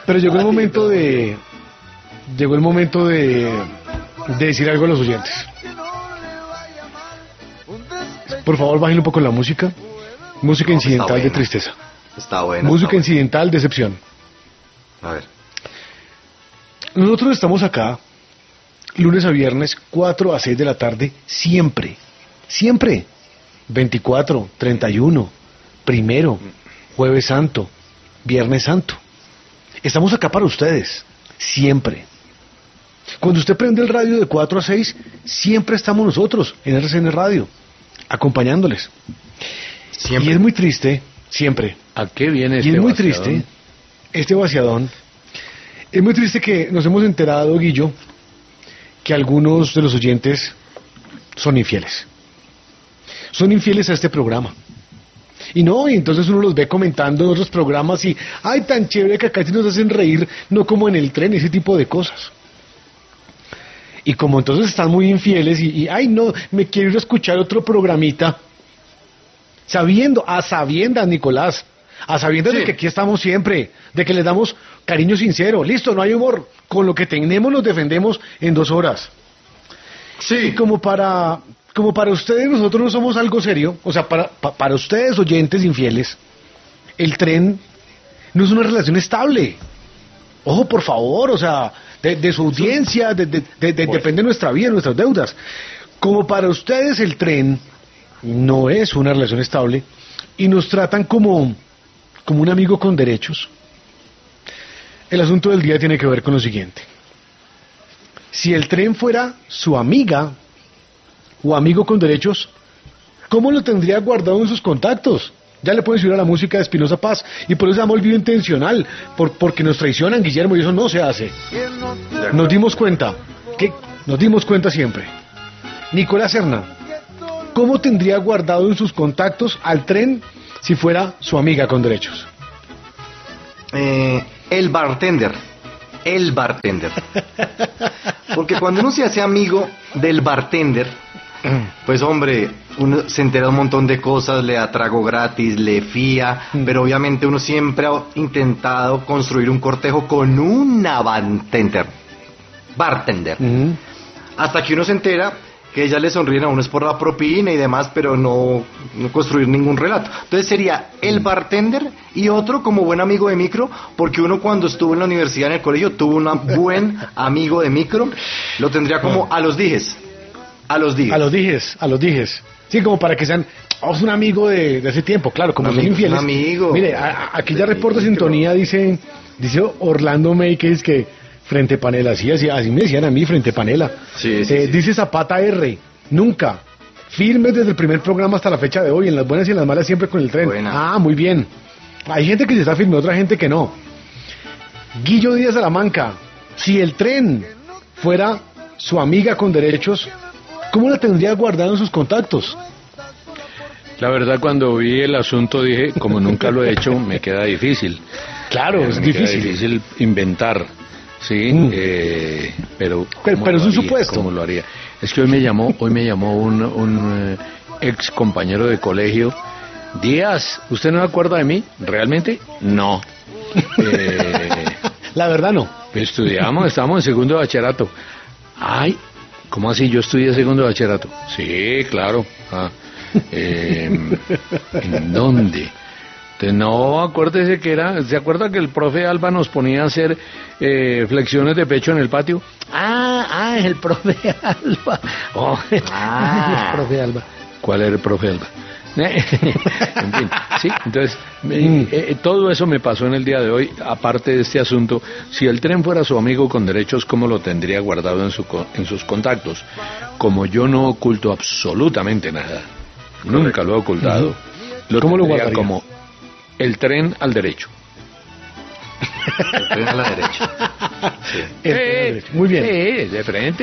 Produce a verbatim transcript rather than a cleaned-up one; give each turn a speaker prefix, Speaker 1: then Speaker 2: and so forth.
Speaker 1: Pero llegó el momento de... Llegó el momento de... de decir algo a los oyentes. Por favor, bajen un poco la música. Música no, incidental de tristeza.
Speaker 2: Está bueno.
Speaker 1: Música
Speaker 2: está
Speaker 1: incidental, bueno. Decepción.
Speaker 2: A ver.
Speaker 1: Nosotros estamos acá, lunes a viernes, cuatro a seis de la tarde, siempre. Siempre. veinticuatro, treinta y uno, primero, jueves santo, viernes santo. Estamos acá para ustedes, siempre. Cuando usted prende el radio de cuatro a seis, siempre estamos nosotros en R C N Radio, acompañándoles. Siempre. Y es muy triste, siempre.
Speaker 3: ¿A qué viene este
Speaker 1: Y es muy
Speaker 3: vaciadón?
Speaker 1: triste, este vaciadón, es muy triste que nos hemos enterado, Guillo, que algunos de los oyentes son infieles. Son infieles a este programa. Y no, y entonces uno los ve comentando en otros programas y, ay, tan chévere que acá sí nos hacen reír, no como en el tren, ese tipo de cosas. Y como entonces están muy infieles y, y ay, no, me quiero ir a escuchar otro programita, sabiendo, a sabiendas, Nicolás, a sabiendas sí. de que aquí estamos siempre, de que les damos cariño sincero, listo, no hay humor, con lo que tenemos nos defendemos en dos horas. Sí. Y como para... Como para ustedes nosotros no somos algo serio, o sea, para, pa, para ustedes oyentes infieles, el tren no es una relación estable. Ojo, por favor, o sea, de, de su audiencia, de, de, de, de, depende de nuestra vida, nuestras deudas. Como para ustedes el tren no es una relación estable y nos tratan como, como un amigo con derechos, el asunto del día tiene que ver con lo siguiente. Si el tren fuera su amiga o amigo con derechos, ¿cómo lo tendría guardado en sus contactos? Ya le pueden subir a la música de Espinosa Paz, y por eso se llama olvido intencional, por, porque nos traicionan, Guillermo, y eso no se hace. Nos dimos cuenta, que nos dimos cuenta siempre. Nicolás Serna, ¿cómo tendría guardado en sus contactos al tren si fuera su amiga con derechos?
Speaker 2: Eh, el bartender. El bartender. Porque cuando uno se hace amigo del bartender, pues hombre, uno se entera un montón de cosas, le da trago gratis, le fía, mm. pero obviamente uno siempre ha intentado construir un cortejo con una bartender. Bartender. Mm. Hasta que uno se entera que ellas le sonríen a uno es por la propina y demás, pero no, no construir ningún relato. Entonces sería el bartender y otro como buen amigo de micro, porque uno cuando estuvo en la universidad, en el colegio, tuvo un buen amigo de micro, lo tendría como a los dijes. A los dijes.
Speaker 1: A los dijes, a los dijes. Sí, como para que sean, oh, es un amigo de, de hace tiempo, claro, como son infieles.
Speaker 2: Un amigo.
Speaker 1: Mire, a, a, aquí ya reporta sintonía, dice, dice Orlando May, que es que Frente Panela, así, así, así me decían a mí, Frente Panela.
Speaker 2: Sí, sí,
Speaker 1: eh,
Speaker 2: sí.
Speaker 1: Dice Zapata R, nunca, firmes desde el primer programa hasta la fecha de hoy, en las buenas y en las malas siempre con el tren.
Speaker 2: Buena.
Speaker 1: Ah, muy bien. Hay gente que se está firme, otra gente que no. Guillo Díaz Salamanca, si el tren fuera su amiga con derechos, ¿cómo la tendría guardada en sus contactos?
Speaker 3: La verdad, cuando vi el asunto dije, como nunca lo he hecho, me queda difícil.
Speaker 1: Claro,
Speaker 3: eh,
Speaker 1: es
Speaker 3: me
Speaker 1: difícil.
Speaker 3: Queda difícil inventar, sí, mm. eh, pero
Speaker 1: pero, pero es un supuesto.
Speaker 3: ¿Cómo lo haría? Es que hoy me llamó, hoy me llamó un, un uh, ex compañero de colegio. Díaz, ¿usted no se acuerda de mí? ¿Realmente? No.
Speaker 1: Eh, La verdad no.
Speaker 3: Estudiamos, estábamos en segundo de bachillerato. Ay, ¿cómo así? Yo estudié segundo de bachillerato. Sí, claro. Ah, eh, ¿en dónde? Entonces, no, acuérdese que era, ¿se acuerda que el profe Alba nos ponía a hacer eh, flexiones de pecho en el patio? Ah, ah, el profe Alba. Oh, ah, el profe Alba. ¿Cuál era el profe Alba? En fin, sí, entonces eh, eh, todo eso me pasó en el día de hoy. Aparte de este asunto, si el tren fuera su amigo con derechos, ¿cómo lo tendría guardado en, su, en sus contactos? Como yo no oculto absolutamente nada, correcto, nunca lo he ocultado, uh-huh, lo
Speaker 1: ¿cómo lo
Speaker 3: tendría
Speaker 1: guardaría?
Speaker 3: Como el tren al derecho.
Speaker 2: El tren a la derecha.
Speaker 1: Sí. El tren a la derecha. Muy bien.
Speaker 3: Sí, de frente.